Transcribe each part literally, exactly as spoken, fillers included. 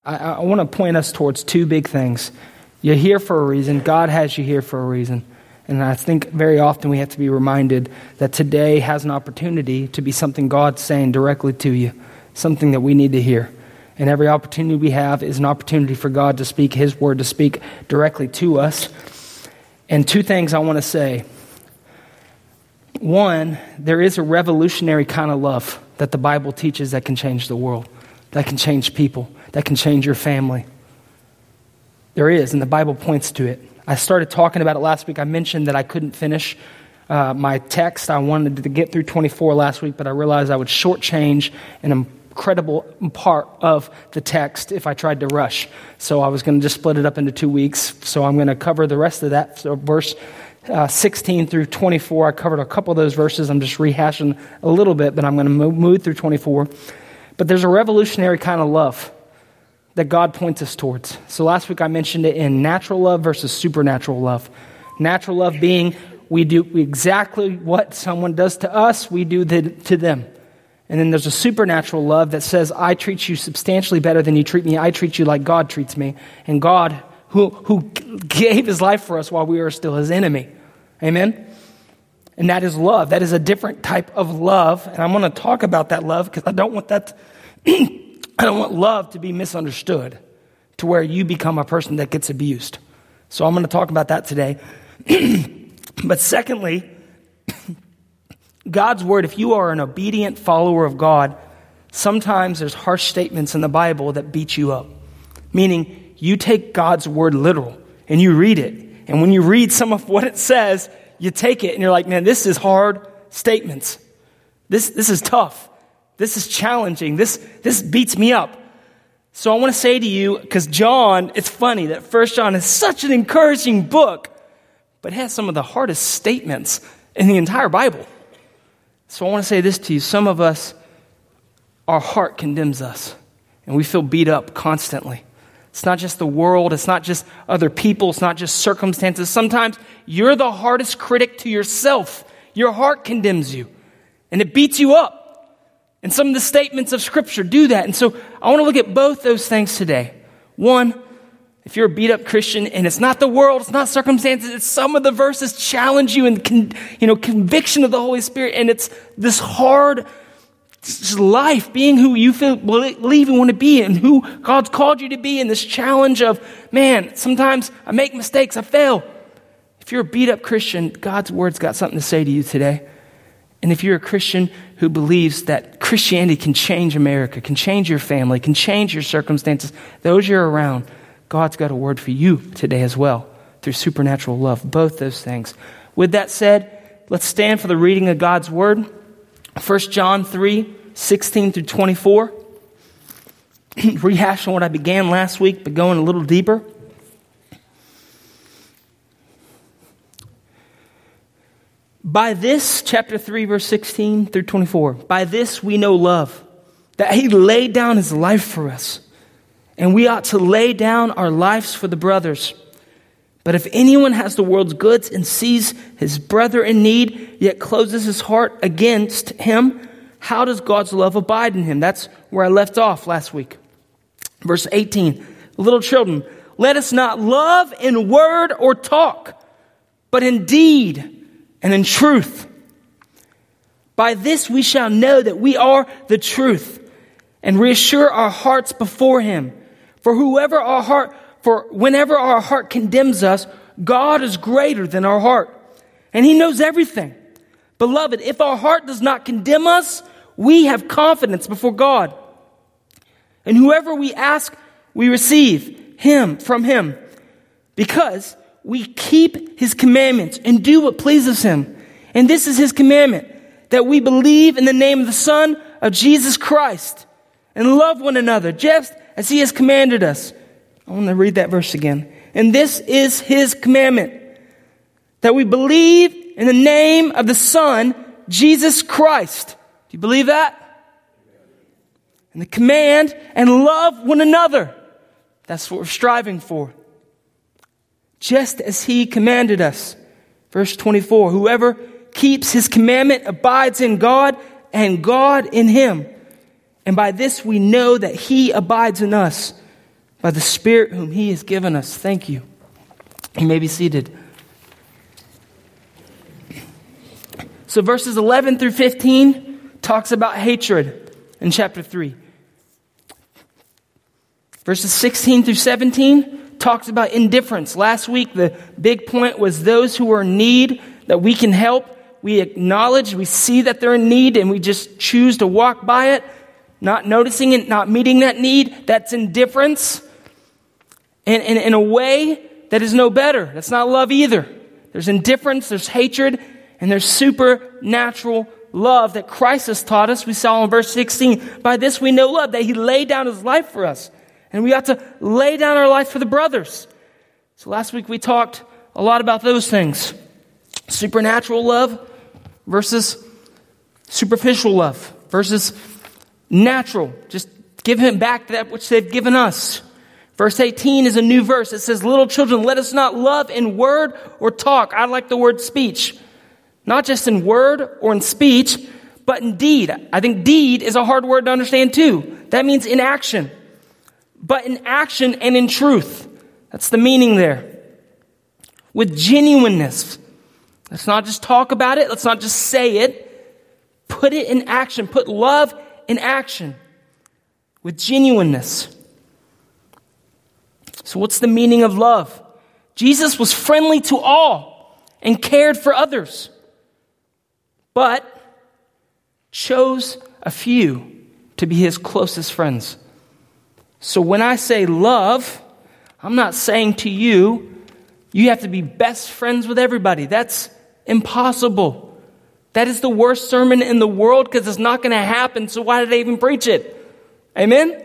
I, I want to point us towards two big things. You're here for a reason. God has you here for a reason. And I think very often we have to be reminded that today has an opportunity to be something God's saying directly to you, something that we need to hear. And every opportunity we have is an opportunity for God to speak His word, to speak directly to us. And two things I want to say. One, there is a revolutionary kind of love that the Bible teaches that can change the world, that can change people, that can change your family. There is, and the Bible points to it. I started talking about it last week. I mentioned that I couldn't finish uh, my text. I wanted to get through twenty-four last week, but I realized I would shortchange an incredible part of the text if I tried to rush. So I was going to just split it up into two weeks. So I'm going to cover the rest of that. So verse uh, sixteen through twenty-four, I covered a couple of those verses. I'm just rehashing a little bit, but I'm going to move, move through twenty-four. But there's a revolutionary kind of love that God points us towards. So last week I mentioned it in natural love versus supernatural love. Natural love being we do exactly what someone does to us, we do the, to them. And then there's a supernatural love that says, I treat you substantially better than you treat me. I treat you like God treats me. And God, who, who gave His life for us while we were still His enemy. Amen? And that is love. That is a different type of love. And I'm going to talk about that love because I don't want that to I don't want love to be misunderstood to where you become a person that gets abused. So I'm going to talk about that today. But secondly, God's word, if you are an obedient follower of God, sometimes there's harsh statements in the Bible that beat you up. Meaning you take God's word literal and you read it. And when you read some of what it says, you take it and you're like, man, this is hard statements. This, this is tough. This is challenging. This, this beats me up. So I want to say to you, because John, it's funny that First John is such an encouraging book, but it has some of the hardest statements in the entire Bible. So I want to say this to you. Some of us, our heart condemns us, and we feel beat up constantly. It's not just the world. It's not just other people. It's not just circumstances. Sometimes you're the hardest critic to yourself. Your heart condemns you, and it beats you up. And some of the statements of Scripture do that. And so I want to look at both those things today. One, if you're a beat-up Christian, and it's not the world, it's not circumstances, it's some of the verses challenge you and con, you know, conviction of the Holy Spirit, and it's this hard life, being who you feel, believe and want to be, and who God's called you to be, and this challenge of, man, sometimes I make mistakes, I fail. If you're a beat-up Christian, God's Word's got something to say to you today. And if you're a Christian who believes that Christianity can change America, can change your family, can change your circumstances, those you're around, God's got a word for you today as well through supernatural love, both those things. With that said, let's stand for the reading of God's word. First John three, sixteen through twenty-four. Rehashing what I began last week, but going a little deeper. By this, chapter three, verse sixteen through twenty-four, by this we know love, that He laid down His life for us, and we ought to lay down our lives for the brothers. But if anyone has the world's goods and sees his brother in need, yet closes his heart against him, how does God's love abide in him? That's where I left off last week. Verse eighteen, little children, let us not love in word or talk, but in deed and in truth. By this we shall know that we are the truth, and reassure our hearts before Him. For whoever our heart, for whenever our heart condemns us, God is greater than our heart, and He knows everything. Beloved, if our heart does not condemn us, we have confidence before God. And whoever we ask, we receive Him from Him, because we keep His commandments and do what pleases Him. And this is His commandment, that we believe in the name of the Son of Jesus Christ and love one another just as He has commanded us. I want to read that verse again. And this is His commandment, that we believe in the name of the Son, Jesus Christ. Do you believe that? And the command, and love one another. That's what we're striving for. Just as He commanded us. Verse twenty-four, whoever keeps His commandment abides in God, and God in him. And by this we know that He abides in us, by the Spirit whom he has given us. Thank you. You may be seated. So verses eleven through fifteen talks about hatred in chapter three. Verses sixteen through seventeen talks about indifference. Last week, the big point was those who are in need that we can help. We acknowledge, we see that they're in need, and we just choose to walk by it, not noticing it, not meeting that need. That's indifference. And in, in a way that is no better. That's not love either. There's indifference, there's hatred, and there's supernatural love that Christ has taught us. We saw in verse sixteen, by this we know love, that he laid down his life for us. And we ought to lay down our life for the brothers. So last week we talked a lot about those things. Supernatural love versus superficial love versus natural. Just give him back that which they've given us. Verse eighteen is a new verse. It says, little children, let us not love in word or talk. I like the word speech. Not just in word or in speech, but in deed. I think deed is a hard word to understand too. That means in action. But in action and in truth. That's the meaning there. With genuineness. Let's not just talk about it. Let's not just say it. Put it in action. Put love in action. With genuineness. So what's the meaning of love? Jesus was friendly to all and cared for others. But chose a few to be his closest friends. So when I say love, I'm not saying to you, you have to be best friends with everybody. That's impossible. That is the worst sermon in the world because it's not going to happen. So why did I even preach it? Amen?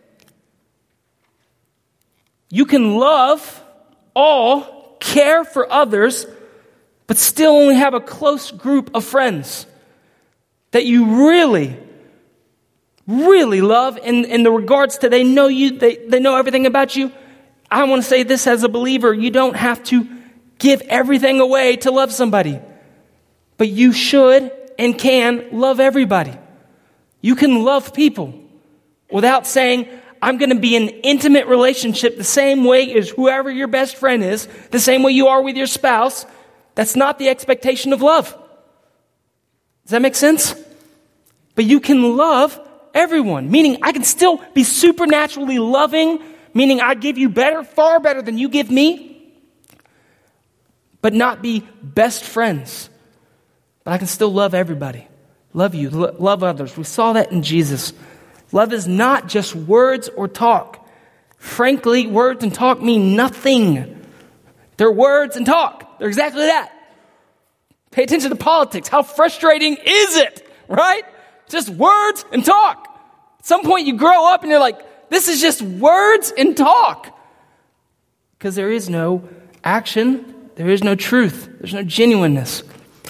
You can love all, care for others, but still only have a close group of friends that you really really love in, in the regards to they know you, they, they know everything about you. I want to say this as a believer, you don't have to give everything away to love somebody. But you should and can love everybody. You can love people without saying, I'm going to be in an intimate relationship the same way as whoever your best friend is, the same way you are with your spouse. That's not the expectation of love. Does that make sense? But you can love everyone, meaning I can still be supernaturally loving, meaning I give you better, far better than you give me, but not be best friends. But I can still love everybody. Love you, lo- love others. We saw that in Jesus. Love is not just words or talk. Frankly, words and talk mean nothing. They're words and talk. They're exactly that. Pay attention to politics. How frustrating is it, right? Just words and talk. At some point you grow up and you're like, this is just words and talk. Because there is no action. There is no truth. There's no genuineness.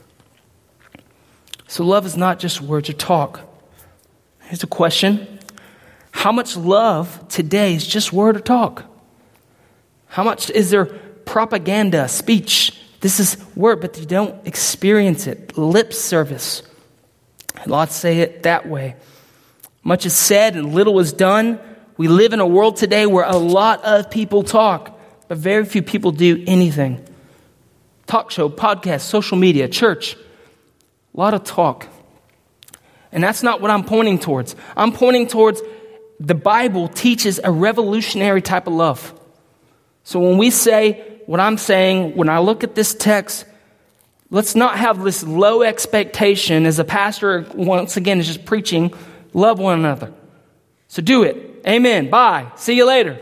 So love is not just words or talk. Here's a question. How much love today is just word or talk? How much is there propaganda, speech? This is word, but you don't experience it. Lip service. Lots say it that way. Much is said and little is done. We live in a world today where a lot of people talk, but very few people do anything. Talk show, podcast, social media, church. A lot of talk. And that's not what I'm pointing towards. I'm pointing towards the Bible teaches a revolutionary type of love. So when we say what I'm saying, when I look at this text, let's not have this low expectation as a pastor, once again, is just preaching, love one another. So do it. Amen. Bye. See you later.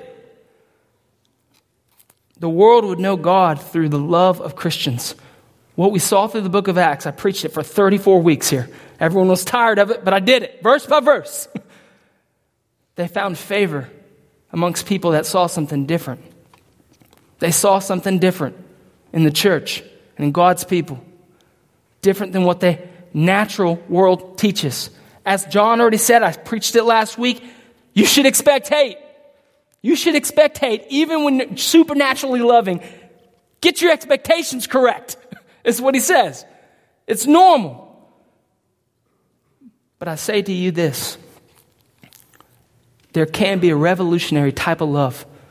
The world would know God through the love of Christians. What we saw through the book of Acts, I preached it for thirty-four weeks here. Everyone was tired of it, but I did it, verse by verse. They found favor amongst people that saw something different. They saw something different in the church and in God's people. Different than what the natural world teaches. As John already said, I preached it last week, you should expect hate. You should expect hate, even when supernaturally loving. Get your expectations correct, is what he says. It's normal. But I say to you this. There can be a revolutionary type of love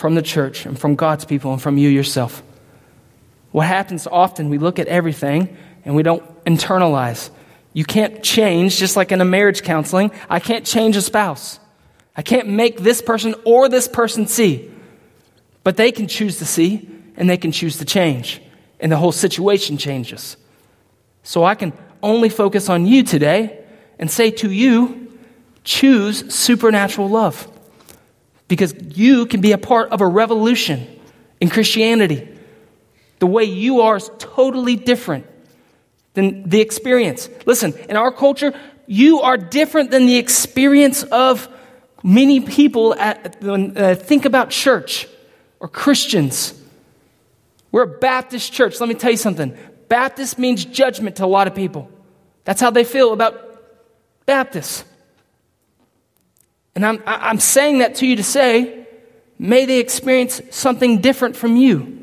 from the church and from God's people and from you yourself. What happens often, we look at everything and we don't internalize. You can't change, just like in a marriage counseling, I can't change a spouse. I can't make this person or this person see. But they can choose to see and they can choose to change. And the whole situation changes. So I can only focus on you today and say to you, choose supernatural love. Because you can be a part of a revolution in Christianity. The way you are is totally different than the experience. Listen, in our culture, you are different than the experience of many people at, uh, think about church or Christians. We're a Baptist church. Let me tell you something. Baptist means judgment to a lot of people. That's how they feel about Baptists. And I'm, I'm saying that to you to say, may they experience something different from you.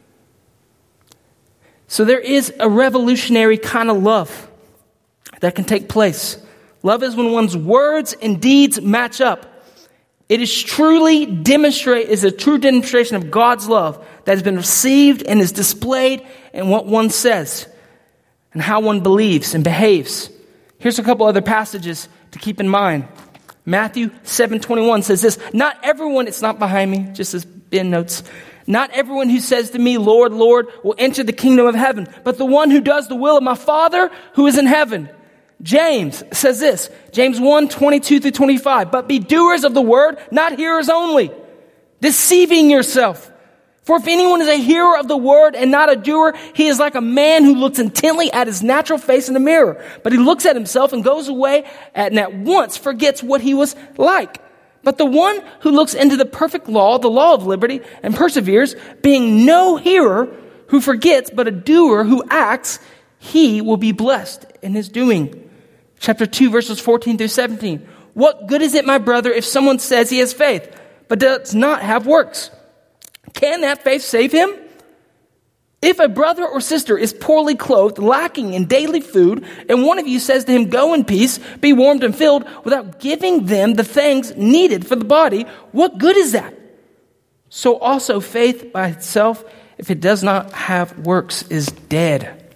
So there is a revolutionary kind of love that can take place. Love is when one's words and deeds match up. It is truly demonstrate is a true demonstration of God's love that has been received and is displayed in what one says and how one believes and behaves. Here's a couple other passages to keep in mind. Matthew seven twenty-one says this, not everyone, it's not behind me, just as Ben notes, not everyone who says to me, Lord, Lord, will enter the kingdom of heaven, but the one who does the will of my Father who is in heaven. James says this, James one twenty-two through twenty-five, but be doers of the word, not hearers only, deceiving yourself. For if anyone is a hearer of the word and not a doer, he is like a man who looks intently at his natural face in the mirror. But he looks at himself and goes away and at once forgets what he was like. But the one who looks into the perfect law, the law of liberty, and perseveres, being no hearer who forgets, but a doer who acts, he will be blessed in his doing. Chapter two, verses fourteen through seventeen. What good is it, my brother, if someone says he has faith, but does not have works? Can that faith save him? If a brother or sister is poorly clothed, lacking in daily food, and one of you says to him, go in peace, be warmed and filled, without giving them the things needed for the body, what good is that? So also faith by itself, if it does not have works, is dead.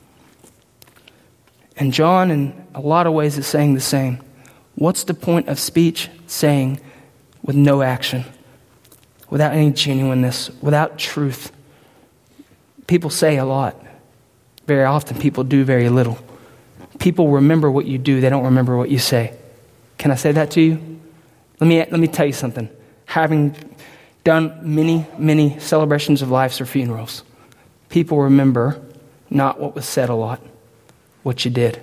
And John, in a lot of ways, is saying the same. What's the point of speech? Saying with no action, without any genuineness, without truth. People say a lot. Very often people do very little. People remember what you do. They don't remember what you say. Can I say that to you? Let me, let me tell you something. Having done many, many celebrations of lives or funerals, people remember not what was said a lot, what you did.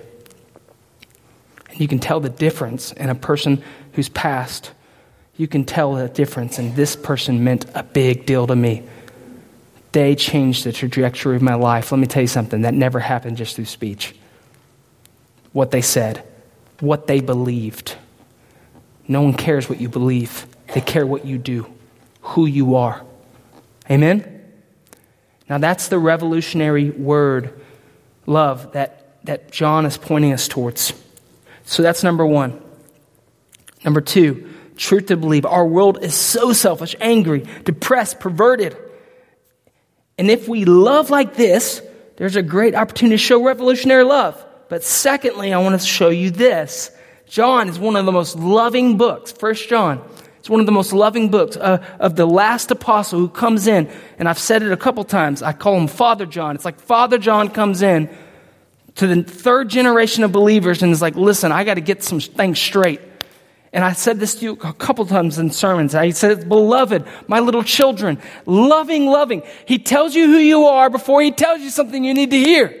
And you can tell the difference in a person who's passed. You can tell the difference, and this person meant a big deal to me. They changed the trajectory of my life. Let me tell you something. That never happened just through speech. What they said, what they believed. No one cares what you believe. They care what you do, who you are. Amen? Now that's the revolutionary word, love, that, that John is pointing us towards. So that's number one. Number two, truth to believe. Our world is so selfish, angry, depressed, perverted. And if we love like this, there's a great opportunity to show revolutionary love. But secondly, I want to show you this. John is one of the most loving books. First John. It's one of the most loving books uh, of the last apostle who comes in. And I've said it a couple times. I call him Father John. It's like Father John comes in to the third generation of believers and is like, listen, I got to get some things straight. And I said this to you a couple times in sermons. I said, beloved, my little children, loving, loving. He tells you who you are before he tells you something you need to hear.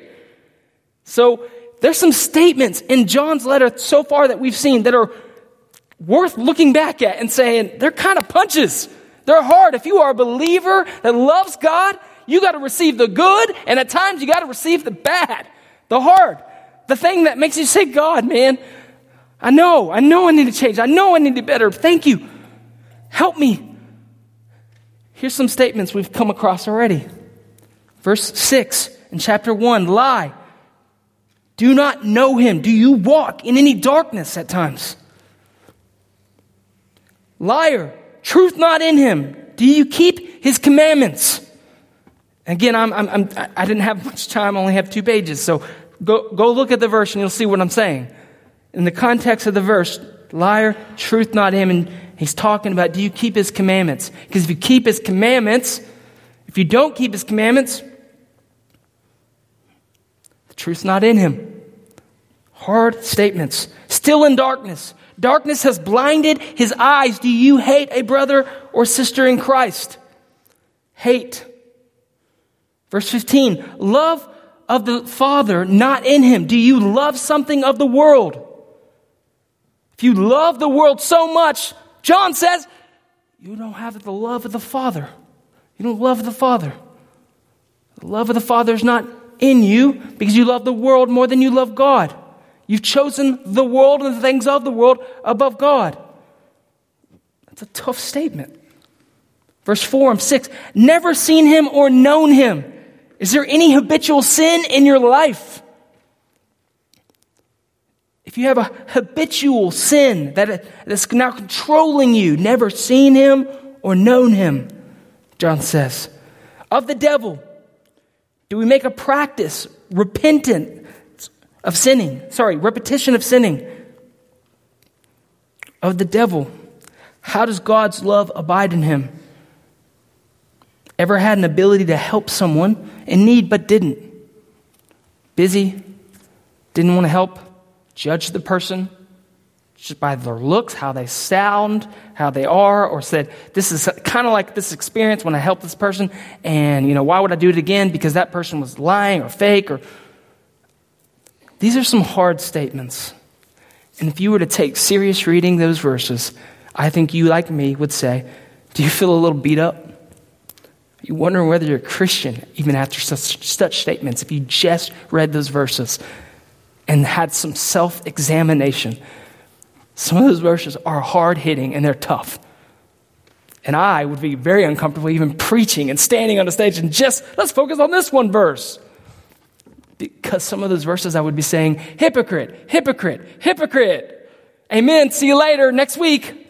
So there's some statements in John's letter so far that we've seen that are worth looking back at and saying, they're kind of punches. They're hard. If you are a believer that loves God, you got to receive the good, and at times you got to receive the bad, the hard, the thing that makes you say, God, man, I know, I know I need to change. I know I need to be better. Thank you. Help me. Here's some statements we've come across already. Verse six in chapter one, lie. Do not know him. Do you walk in any darkness at times? Liar. Truth not in him. Do you keep his commandments? Again, I'm, I'm, I'm, I didn't have much time. I only have two pages. So go, go look at the verse and you'll see what I'm saying. In the context of the verse, liar, truth not him. And he's talking about, do you keep his commandments? Because if you keep his commandments, if you don't keep his commandments, the truth's not in him. Hard statements. Still in darkness. Darkness has blinded his eyes. Do you hate a brother or sister in Christ? Hate. Verse fifteen, love of the Father not in him. Do you love something of the world? If you love the world so much, John says, you don't have the love of the Father. You don't love the Father. The love of the Father is not in you because you love the world more than you love God. You've chosen the world and the things of the world above God. That's a tough statement. Verse four and six, never seen him or known him. Is there any habitual sin in your life? If you have a habitual sin that is now controlling you, never seen him or known him, John says. Of the devil, do we make a practice, repentant of sinning? Sorry, repetition of sinning. Of the devil, how does God's love abide in him? Ever had an ability to help someone in need but didn't? Busy, didn't want to help, judged the person just by their looks, how they sound, how they are, or said, this is kind of like this experience when I helped this person, and, you know, why would I do it again? Because that person was lying or fake. Or These are some hard statements. And if you were to take serious reading those verses, I think you, like me, would say, do you feel a little beat up? You wonder whether you're a Christian even after such, such statements, if you just read those verses and had some self-examination. Some of those verses are hard-hitting and they're tough. And I would be very uncomfortable even preaching and standing on the stage and just, let's focus on this one verse. Because some of those verses I would be saying, hypocrite, hypocrite, hypocrite. Amen, see you later, next week.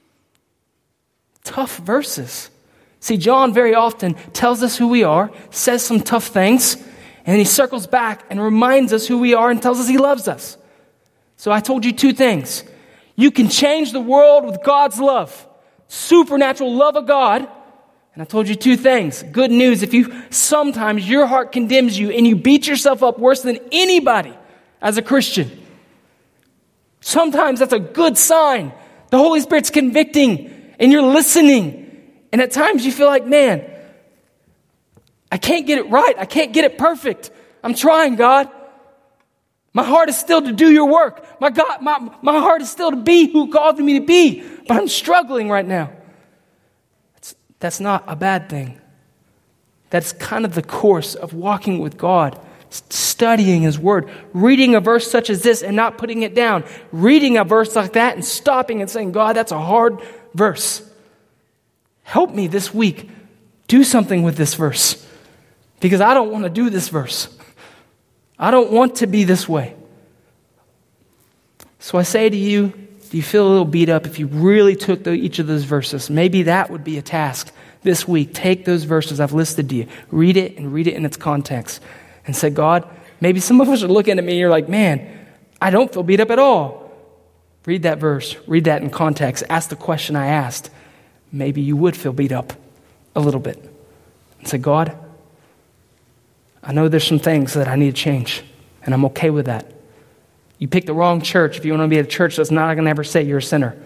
Tough verses. See, John very often tells us who we are, says some tough things, and then he circles back and reminds us who we are and tells us he loves us. So I told you two things. You can change the world with God's love, supernatural love of God. And I told you two things. Good news, if you sometimes your heart condemns you and you beat yourself up worse than anybody as a Christian, sometimes that's a good sign. The Holy Spirit's convicting and you're listening. And at times you feel like, man, I can't get it right. I can't get it perfect. I'm trying, God. My heart is still to do your work. My God, my, my heart is still to be who called me to be. But I'm struggling right now. That's, that's not a bad thing. That's kind of the course of walking with God. Studying his word. Reading a verse such as this and not putting it down. Reading a verse like that and stopping and saying, God, that's a hard verse. Help me this week. Do something with this verse. Because I don't want to do this verse. I don't want to be this way. So I say to you, do you feel a little beat up if you really took the, each of those verses? Maybe that would be a task this week. Take those verses I've listed to you. Read it and read it in its context. And say, God, maybe some of us are looking at me and you're like, man, I don't feel beat up at all. Read that verse. Read that in context. Ask the question I asked. Maybe you would feel beat up a little bit. And say, God, I know there's some things that I need to change, and I'm okay with that. You picked the wrong church if you want to be at a church that's not going to ever say you're a sinner.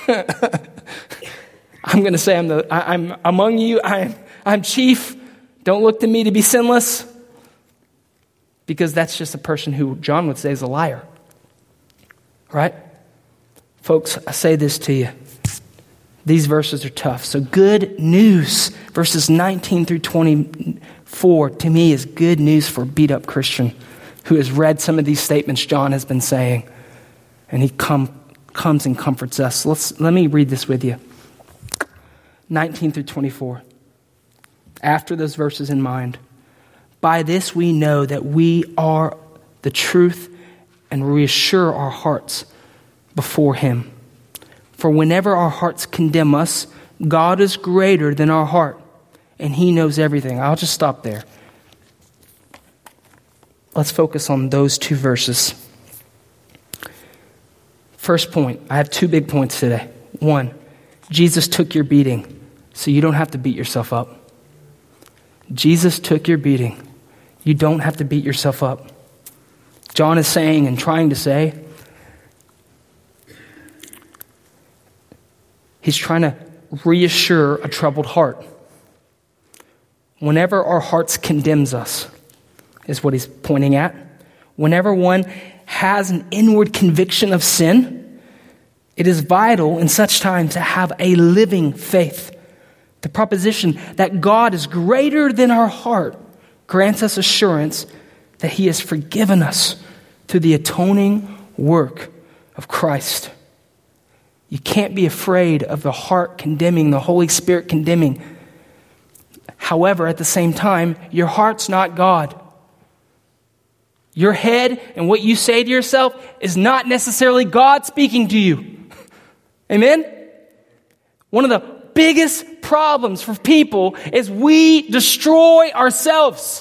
I'm going to say I'm the I, I'm among you. I'm I'm chief. Don't look to me to be sinless, because that's just a person who John would say is a liar. Right? Folks, I say this to you. These verses are tough. So good news, verses nineteen through twenty-four, to me is good news for a beat-up Christian who has read some of these statements John has been saying. And he come, comes and comforts us. Let's, let me read this with you. nineteen through twenty-four. After those verses in mind. By this we know that we are the truth and reassure our hearts before him. For whenever our hearts condemn us, God is greater than our heart, and he knows everything. I'll just stop there. Let's focus on those two verses. First point, I have two big points today. One, Jesus took your beating, so you don't have to beat yourself up. Jesus took your beating. You don't have to beat yourself up. John is saying and trying to say, he's trying to reassure a troubled heart. Whenever our hearts condemns us, is what he's pointing at. Whenever one has an inward conviction of sin, it is vital in such times to have a living faith. The proposition that God is greater than our heart grants us assurance that he has forgiven us through the atoning work of Christ. You can't be afraid of the heart condemning, the Holy Spirit condemning. However, at the same time, your heart's not God. Your head and what you say to yourself is not necessarily God speaking to you. Amen? One of the biggest problems for people is we destroy ourselves.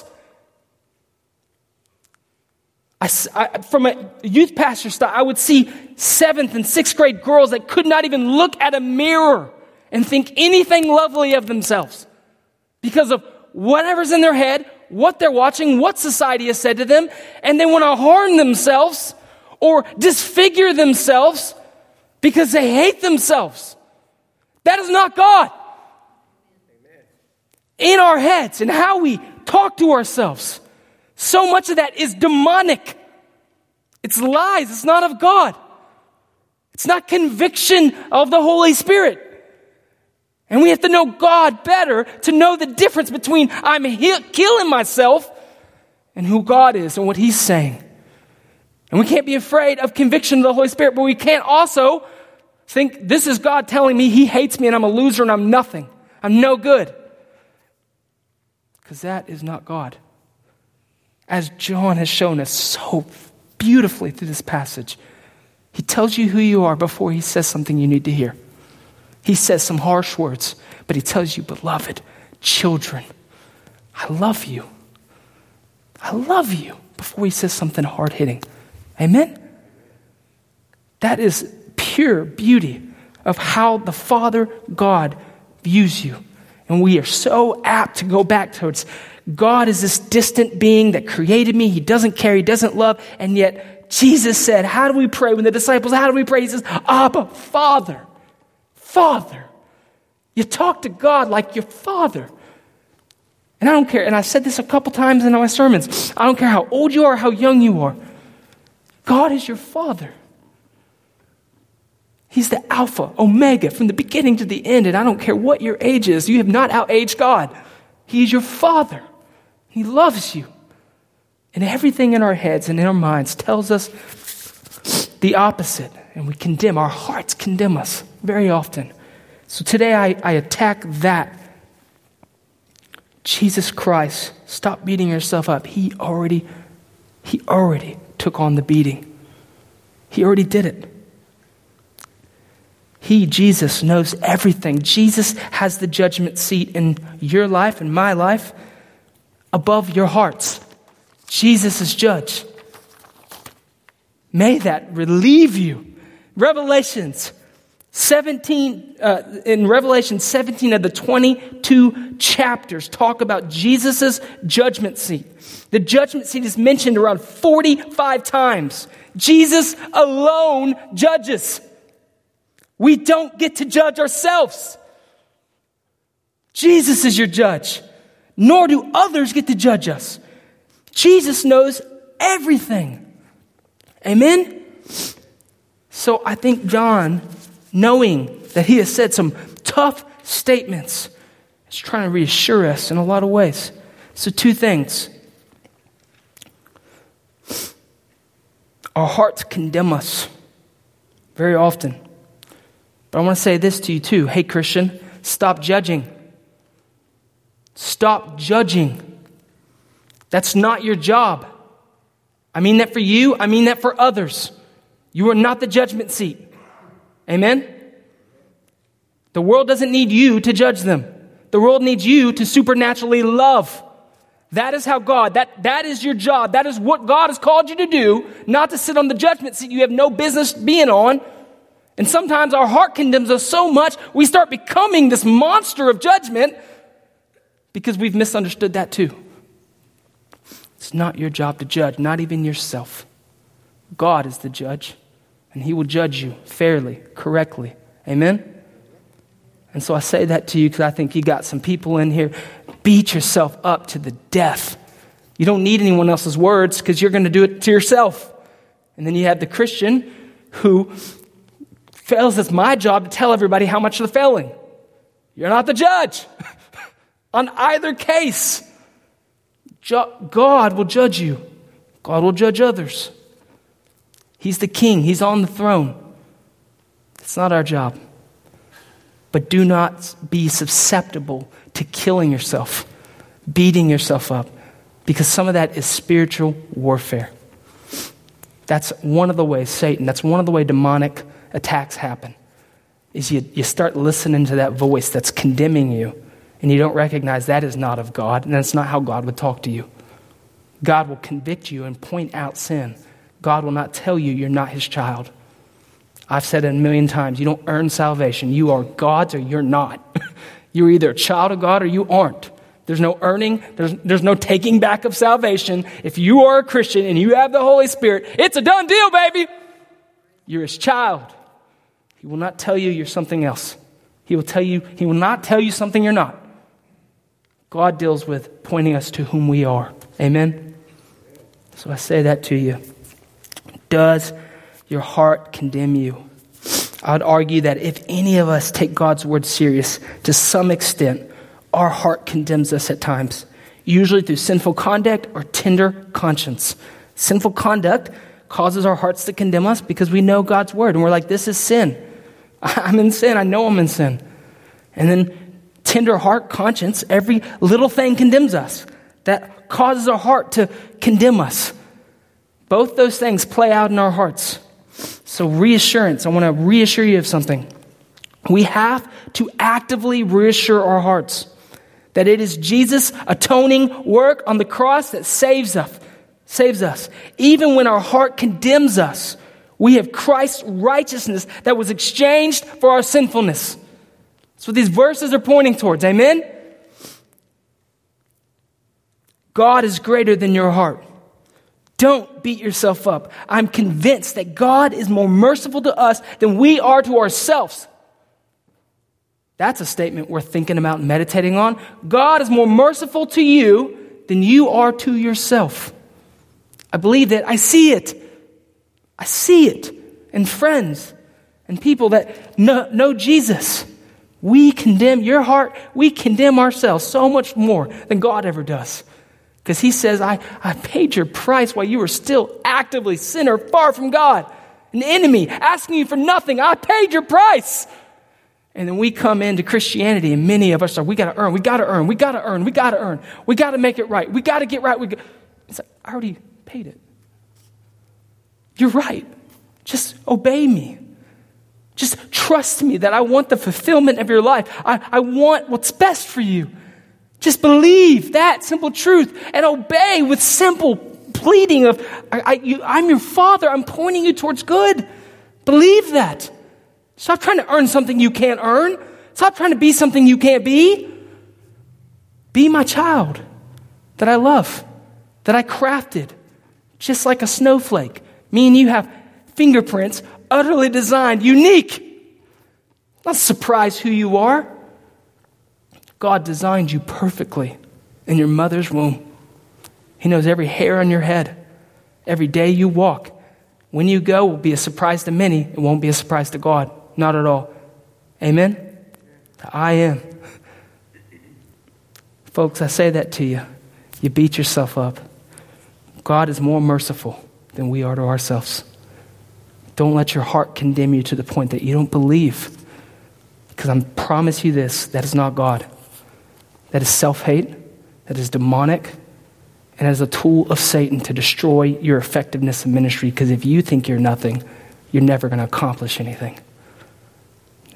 I, I, from a youth pastor style, I would see seventh and sixth grade girls that could not even look at a mirror and think anything lovely of themselves because of whatever's in their head, what they're watching, what society has said to them, and they want to harm themselves or disfigure themselves because they hate themselves. That is not God. Amen. In our heads and how we talk to ourselves, so much of that is demonic. It's lies. It's not of God. It's not conviction of the Holy Spirit. And we have to know God better to know the difference between I'm he- killing myself and who God is and what he's saying. And we can't be afraid of conviction of the Holy Spirit, but we can't also think this is God telling me he hates me and I'm a loser and I'm nothing. I'm no good. Because that is not God. As John has shown us so beautifully through this passage, he tells you who you are before he says something you need to hear. He says some harsh words, but he tells you, beloved, children, I love you. I love you before he says something hard-hitting. Amen? That is pure beauty of how the Father God views you. And we are so apt to go back towards God is this distant being that created me. He doesn't care. He doesn't love. And yet Jesus said, how do we pray? When the disciples, how do we pray? He says, Abba, Father. Father. You talk to God like your Father. And I don't care. And I said this a couple times in my sermons. I don't care how old you are, how young you are. God is your Father. He's the Alpha, Omega, from the beginning to the end. And I don't care what your age is. You have not outaged God. He is your Father. He loves you. And everything in our heads and in our minds tells us the opposite. And we condemn. Our hearts condemn us very often. So today I, I attack that. Jesus Christ, stop beating yourself up. He already, he already took on the beating. He already did it. He, Jesus, knows everything. Jesus has the judgment seat in your life and my life above your hearts. Jesus is judge. May that relieve you. Revelations seventeen, uh, in Revelation seventeen of the twenty-two chapters talk about Jesus' judgment seat. The judgment seat is mentioned around forty-five times. Jesus alone judges. We don't get to judge ourselves. Jesus is your judge, nor do others get to judge us. Jesus knows everything. Amen? So I think John, knowing that he has said some tough statements, is trying to reassure us in a lot of ways. So two things. Our hearts condemn us very often. But I want to say this to you too. Hey, Christian, stop judging. Stop judging. That's not your job. I mean that for you. I mean that for others. You are not the judgment seat. Amen? The world doesn't need you to judge them. The world needs you to supernaturally love. That is how God, that, that is your job. That is what God has called you to do, not to sit on the judgment seat you have no business being on. And sometimes our heart condemns us so much, we start becoming this monster of judgment because we've misunderstood that too. It's not your job to judge, not even yourself. God is the judge, and he will judge you fairly, correctly. Amen? And so I say that to you because I think you got some people in here. Beat yourself up to the death. You don't need anyone else's words because you're going to do it to yourself. And then you have the Christian who fails. It's my job to tell everybody how much they're failing. You're not the judge. On either case, God will judge you. God will judge others. He's the king. He's on the throne. It's not our job. But do not be susceptible to killing yourself, beating yourself up, because some of that is spiritual warfare. That's one of the ways Satan, that's one of the ways demonic attacks happen, is you, you start listening to that voice that's condemning you, and you don't recognize that is not of God, and that's not how God would talk to you. God will convict you and point out sin. God will not tell you you're not his child. I've said it a million times. You don't earn salvation. You are God's or you're not. You're either a child of God or you aren't. There's no earning. There's, there's no taking back of salvation. If you are a Christian and you have the Holy Spirit, it's a done deal, baby. You're his child. He will not tell you you're something else. He will tell you, he will not tell you something you're not. God deals with pointing us to whom we are. Amen? So I say that to you. Does your heart condemn you? I would argue that if any of us take God's word serious, to some extent, our heart condemns us at times, usually through sinful conduct or tender conscience. Sinful conduct causes our hearts to condemn us because we know God's word, and we're like, this is sin. I'm in sin. I know I'm in sin. And then tender heart, conscience, every little thing condemns us. That causes our heart to condemn us. Both those things play out in our hearts. So reassurance, I want to reassure you of something. We have to actively reassure our hearts that it is Jesus' atoning work on the cross that saves us. Saves us. Even when our heart condemns us, we have Christ's righteousness that was exchanged for our sinfulness. That's what these verses are pointing towards. Amen? God is greater than your heart. Don't beat yourself up. I'm convinced that God is more merciful to us than we are to ourselves. That's a statement worth thinking about and meditating on. God is more merciful to you than you are to yourself. I believe that. I see it. I see it in friends and people that know, know Jesus. We condemn your heart. We condemn ourselves so much more than God ever does. Because he says, I, I paid your price while you were still actively sinner, far from God. An enemy asking you for nothing. I paid your price. And then we come into Christianity and many of us are, we got to earn, we got to earn, we got to earn, we got to earn. We got to make it right. We got to get right. We got... It's like, I already paid it. You're right. Just obey me. Just trust me that I want the fulfillment of your life. I, I want what's best for you. Just believe that simple truth and obey with simple pleading of, I, I, you, I'm your father. I'm pointing you towards good. Believe that. Stop trying to earn something you can't earn. Stop trying to be something you can't be. Be my child that I love, that I crafted, just like a snowflake. Me and you have fingerprints, utterly designed, unique. Not surprised who you are. God designed you perfectly in your mother's womb. He knows every hair on your head, every day you walk. When you go will be a surprise to many. It won't be a surprise to God. Not at all. Amen? I am. Folks, I say that to you. You beat yourself up. God is more merciful than we are to ourselves. Don't let your heart condemn you to the point that you don't believe. Because I promise you this, that is not God. That is self-hate, that is demonic, and as a tool of Satan to destroy your effectiveness in ministry. Because if you think you're nothing, you're never going to accomplish anything.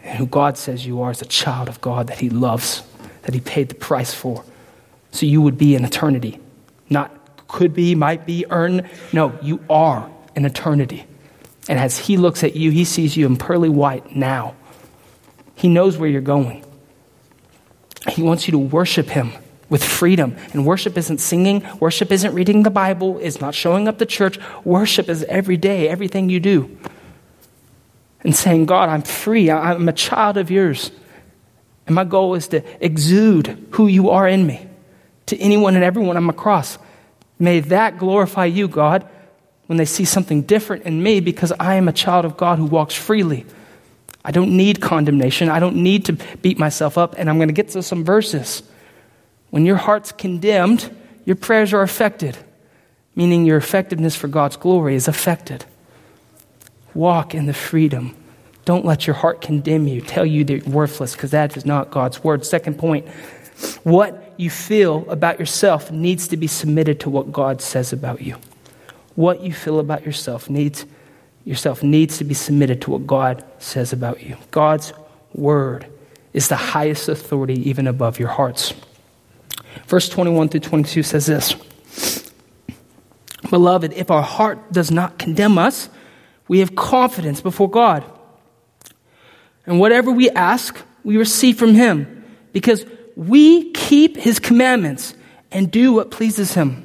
And who God says you are is a child of God that he loves, that he paid the price for. So you would be in eternity. Not could be, might be, earn. No, you are in eternity. And as he looks at you, he sees you in pearly white now. He knows where you're going. He wants you to worship him with freedom. And worship isn't singing. Worship isn't reading the Bible. It's not showing up to church. Worship is every day, everything you do. And saying, God, I'm free. I'm a child of yours. And my goal is to exude who you are in me to anyone and everyone I'm across. May that glorify you, God, when they see something different in me, because I am a child of God who walks freely. I don't need condemnation. I don't need to beat myself up. And I'm going to get to some verses. When your heart's condemned, your prayers are affected, meaning your effectiveness for God's glory is affected. Walk in the freedom. Don't let your heart condemn you, tell you that you're worthless, because that is not God's word. Second point, what you feel about yourself needs to be submitted to what God says about you. What you feel about yourself needs yourself needs to be submitted to what God says about you. God's word is the highest authority, even above your hearts. Verse twenty-one through twenty-two says this: Beloved, if our heart does not condemn us, we have confidence before God. And whatever we ask, we receive from him, because we keep his commandments and do what pleases him.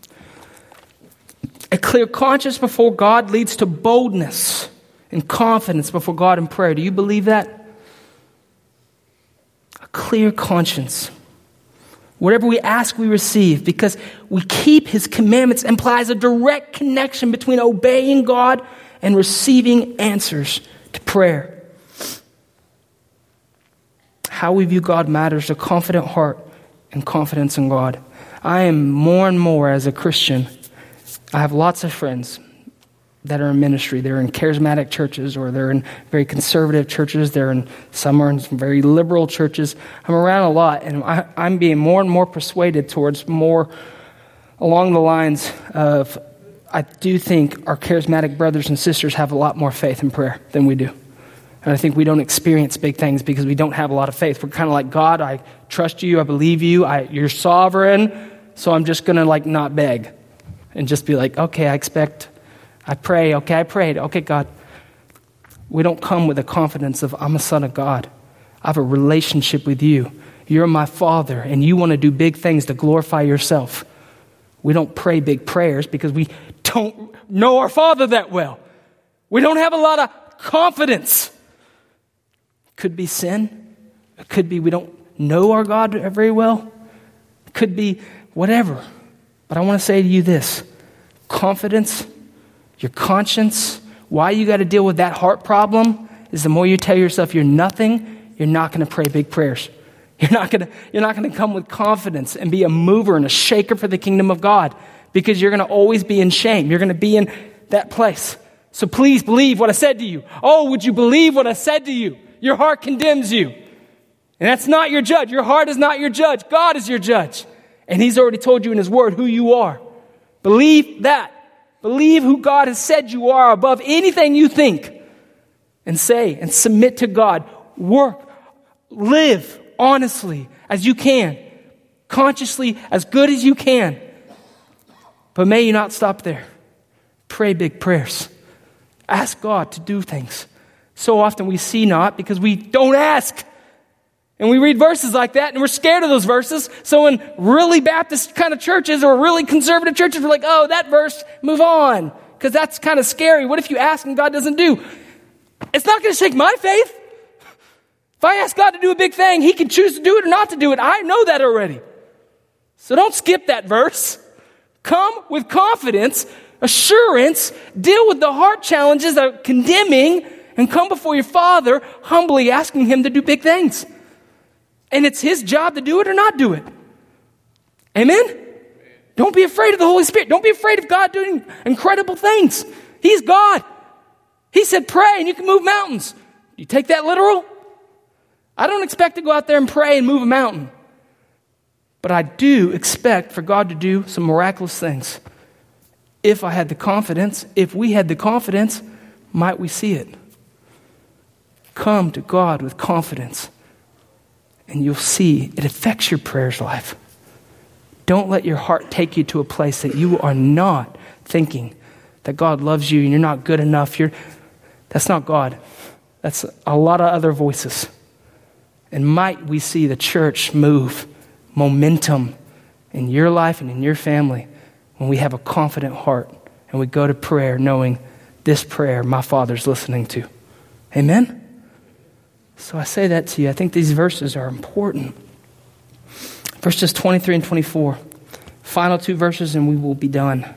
A clear conscience before God leads to boldness and confidence before God in prayer. Do you believe that? A clear conscience. Whatever we ask, we receive, because we keep his commandments implies a direct connection between obeying God and receiving answers to prayer. How we view God matters. A confident heart and confidence in God. I am more and more as a Christian. I have lots of friends that are in ministry. They're in charismatic churches, or they're in very conservative churches. They're in some are in some very liberal churches. I'm around a lot, and I, I'm being more and more persuaded towards more along the lines of, I do think our charismatic brothers and sisters have a lot more faith in prayer than we do. And I think we don't experience big things because we don't have a lot of faith. We're kind of like, God, I trust you, I believe you, I, you're sovereign, so I'm just going to like not beg and just be like, okay, I expect, I pray, okay, I prayed, okay, God. We don't come with the confidence of, I'm a son of God. I have a relationship with you. You're my Father, and you want to do big things to glorify yourself. We don't pray big prayers because we don't know our Father that well. We don't have a lot of confidence. Could be sin. It could be we don't know our God very well. It could be whatever. But I want to say to you this. Confidence, your conscience, why you got to deal with that heart problem is the more you tell yourself you're nothing, you're not going to pray big prayers. You're not going to, you're not going to come with confidence and be a mover and a shaker for the kingdom of God, because you're going to always be in shame. You're going to be in that place. So please believe what I said to you. Oh, would you believe what I said to you? Your heart condemns you. And that's not your judge. Your heart is not your judge. God is your judge. And he's already told you in his word who you are. Believe that. Believe who God has said you are above anything you think. And say and submit to God. Work. Live honestly as you can. Consciously as good as you can. But may you not stop there. Pray big prayers. Ask God to do things. So often we see not because we don't ask. And we read verses like that and we're scared of those verses. So in really Baptist kind of churches or really conservative churches, we're like, oh, that verse, move on. Because that's kind of scary. What if you ask and God doesn't do? It's not going to shake my faith. If I ask God to do a big thing, he can choose to do it or not to do it. I know that already. So don't skip that verse. Come with confidence, assurance, deal with the heart challenges of condemning, and come before your Father humbly asking him to do big things. And it's his job to do it or not do it. Amen? Don't be afraid of the Holy Spirit. Don't be afraid of God doing incredible things. He's God. He said pray and you can move mountains. You take that literal? I don't expect to go out there and pray and move a mountain. But I do expect for God to do some miraculous things. If I had the confidence, if we had the confidence, might we see it? Come to God with confidence, and you'll see it affects your prayers life. Don't let your heart take you to a place that you are not thinking that God loves you and you're not good enough. You're, that's not God. That's a lot of other voices. And might we see the church move momentum in your life and in your family when we have a confident heart and we go to prayer knowing this prayer my Father's listening to. Amen? So I say that to you. I think these verses are important. Verses twenty-three and twenty-four. Final two verses and we will be done.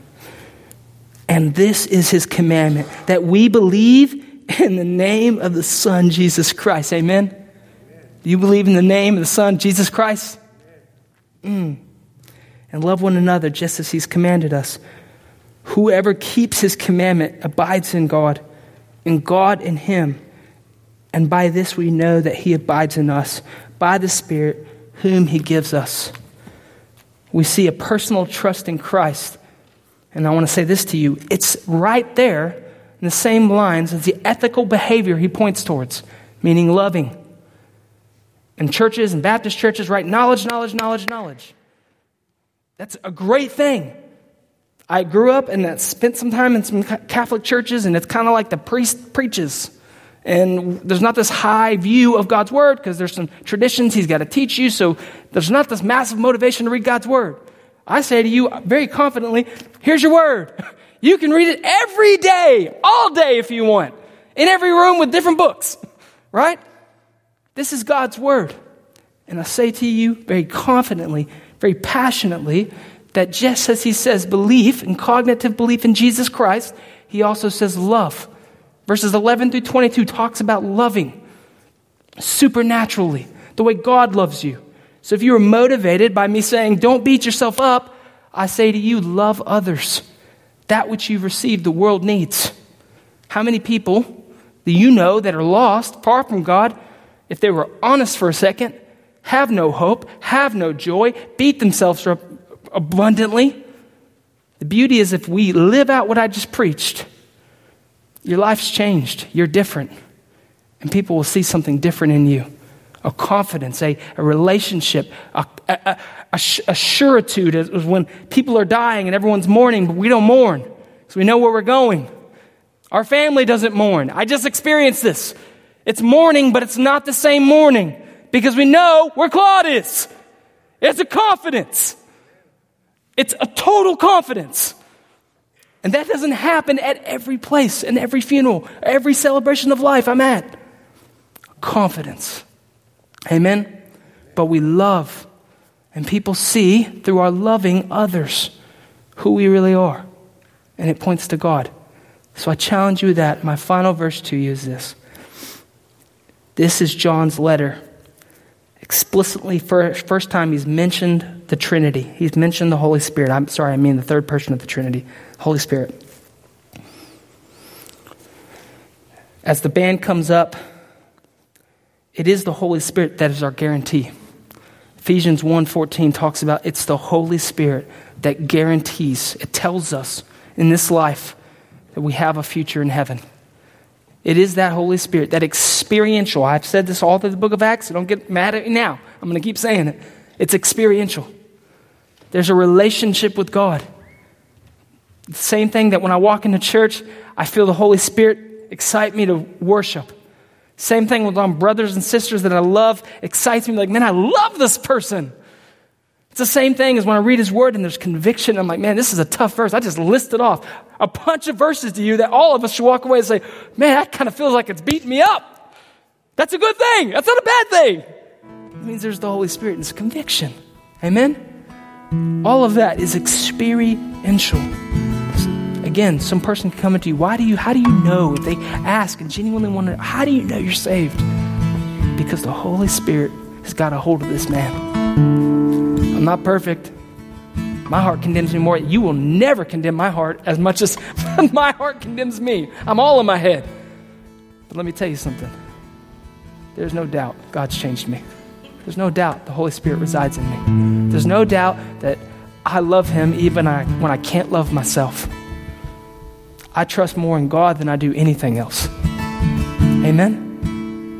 And this is his commandment, that we believe in the name of the Son, Jesus Christ. Amen? Amen. Do you believe in the name of the Son, Jesus Christ? Mm. And love one another just as he's commanded us. Whoever keeps his commandment abides in God, and God in him. And by this we know that he abides in us, by the Spirit whom he gives us. We see a personal trust in Christ. And I want to say this to you. It's right there in the same lines as the ethical behavior he points towards, meaning loving. In churches and Baptist churches, right? Knowledge, knowledge, knowledge, knowledge. That's a great thing. I grew up and spent some time in some Catholic churches, and it's kind of like the priest preaches. And there's not this high view of God's word because there's some traditions he's got to teach you. So there's not this massive motivation to read God's word. I say to you very confidently, here's your word. You can read it every day, all day if you want, in every room with different books, right? This is God's word. And I say to you very confidently, very passionately, that just as he says belief and cognitive belief in Jesus Christ, he also says love. Verses eleven through twenty-two talks about loving supernaturally, the way God loves you. So if you are motivated by me saying, don't beat yourself up, I say to you, love others. That which you've received, the world needs. How many people do you know that are lost, far from God, if they were honest for a second, have no hope, have no joy, beat themselves up abundantly? The beauty is if we live out what I just preached, your life's changed. You're different. And people will see something different in you. A confidence, a, a relationship, a, a, a, a suritude is when people are dying and everyone's mourning, but we don't mourn because we know where we're going. Our family doesn't mourn. I just experienced this. It's mourning, but it's not the same mourning because we know where Claude is. It's a confidence. It's a total confidence. And that doesn't happen at every place, in every funeral, every celebration of life I'm at. Confidence. Amen? But we love, and people see through our loving others who we really are. And it points to God. So I challenge you with that. My final verse to you is this. This is John's letter. Explicitly, first, first time he's mentioned the Trinity. He's mentioned the Holy Spirit. I'm sorry, I mean the third person of the Trinity, Holy Spirit. As the band comes up, it is the Holy Spirit that is our guarantee. Ephesians one fourteen talks about it's the Holy Spirit that guarantees, it tells us in this life that we have a future in heaven. It is that Holy Spirit, that experiential. I've said this all through the book of Acts, so don't get mad at me now. I'm going to keep saying it. It's experiential. There's a relationship with God. The same thing that when I walk into church, I feel the Holy Spirit excite me to worship. Same thing with my brothers and sisters that I love excites me. Like, man, I love this person. It's the same thing as when I read his word and there's conviction. I'm like, man, this is a tough verse. I just listed off a bunch of verses to you that all of us should walk away and say, man, that kind of feels like it's beating me up. That's a good thing. That's not a bad thing. It means there's the Holy Spirit and it's conviction. Amen? All of that is experiential. Again, some person can come into you. Why do you, how do you know? If they ask and genuinely want to, how do you know you're saved? Because the Holy Spirit has got a hold of this man. I'm not perfect. My heart condemns me more. You will never condemn my heart as much as my heart condemns me. I'm all in my head. But let me tell you something. There's no doubt God's changed me. There's no doubt the Holy Spirit resides in me. There's no doubt that I love him even I, when I can't love myself. I trust more in God than I do anything else. Amen?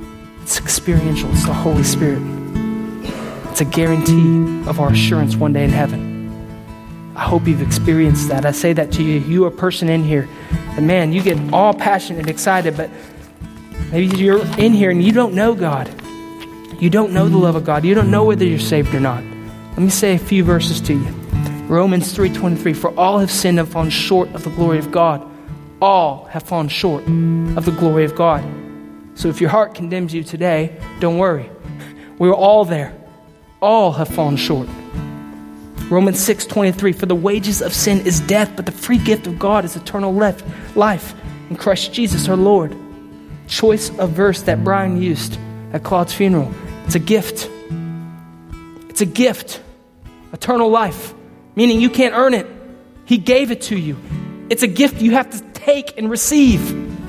experiential. It's the Holy Spirit. It's a guarantee of our assurance one day in heaven. I hope you've experienced that. I say that to you. You are a person in here, and man, you get all passionate and excited, but maybe you're in here and you don't know God. You don't know the love of God. You don't know whether you're saved or not. Let me say a few verses to you. Romans three twenty-three, for all have sinned and fallen short of the glory of God. All have fallen short of the glory of God. So if your heart condemns you today, don't worry. We're all there. All have fallen short. Romans six twenty-three, for the wages of sin is death, but the free gift of God is eternal life in Christ Jesus our Lord. Choice of verse that Brian used at Claude's funeral. It's a gift. It's a gift. Eternal life, meaning you can't earn it. He gave it to you. It's a gift you have to take and receive.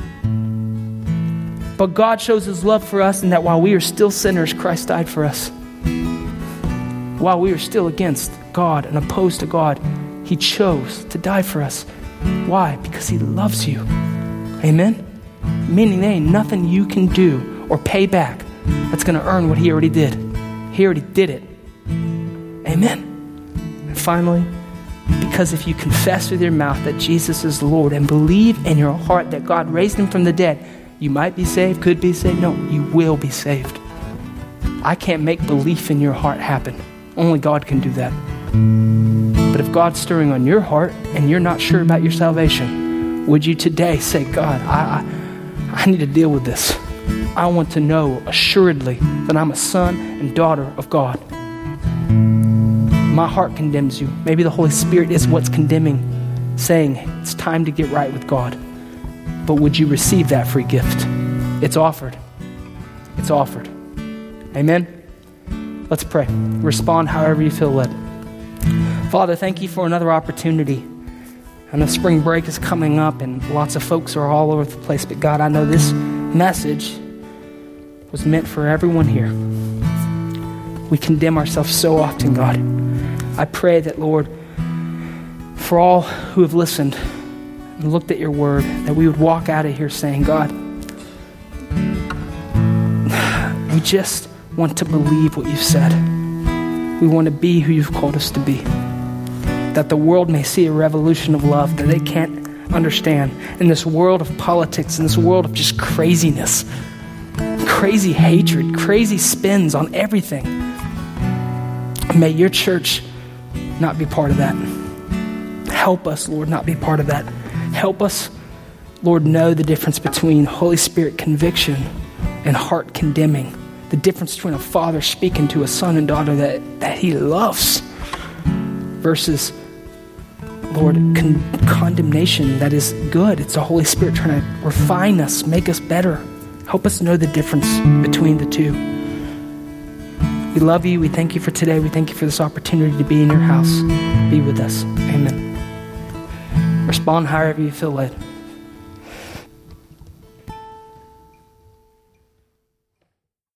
But God shows his love for us in that while we are still sinners, Christ died for us. While we are still against God and opposed to God, he chose to die for us. Why? Because he loves you. Amen? Meaning there ain't nothing you can do or pay back that's going to earn what he already did. He already did it. Amen? And finally, because if you confess with your mouth that Jesus is Lord and believe in your heart that God raised him from the dead, you might be saved, could be saved. No, you will be saved. I can't make belief in your heart happen. Only God can do that. But if God's stirring on your heart and you're not sure about your salvation, would you today say, God, I, I, I need to deal with this. I want to know assuredly that I'm a son and daughter of God. My heart condemns you. Maybe the Holy Spirit is what's condemning, saying it's time to get right with God. But would you receive that free gift? It's offered. It's offered. Amen? Let's pray. Respond however you feel led. Father, thank you for another opportunity. I know spring break is coming up and lots of folks are all over the place, but God, I know this message was meant for everyone here. We condemn ourselves so often, God. I pray that, Lord, for all who have listened and looked at your word, that we would walk out of here saying, God, we just want to believe what you've said. We want to be who you've called us to be. That the world may see a revolution of love that they can't understand. In this world of politics, in this world of just craziness, crazy hatred, crazy spins on everything. May your church not be part of that. Help us, Lord, not be part of that. Help us, Lord, know the difference between Holy Spirit conviction and heart condemning. The difference between a father speaking to a son and daughter that, that he loves versus, Lord, con- condemnation that is good. It's the Holy Spirit trying to refine us, make us better. Help us know the difference between the two. We love you. We thank you for today. We thank you for this opportunity to be in your house. Be with us. Amen. Respond however you feel led.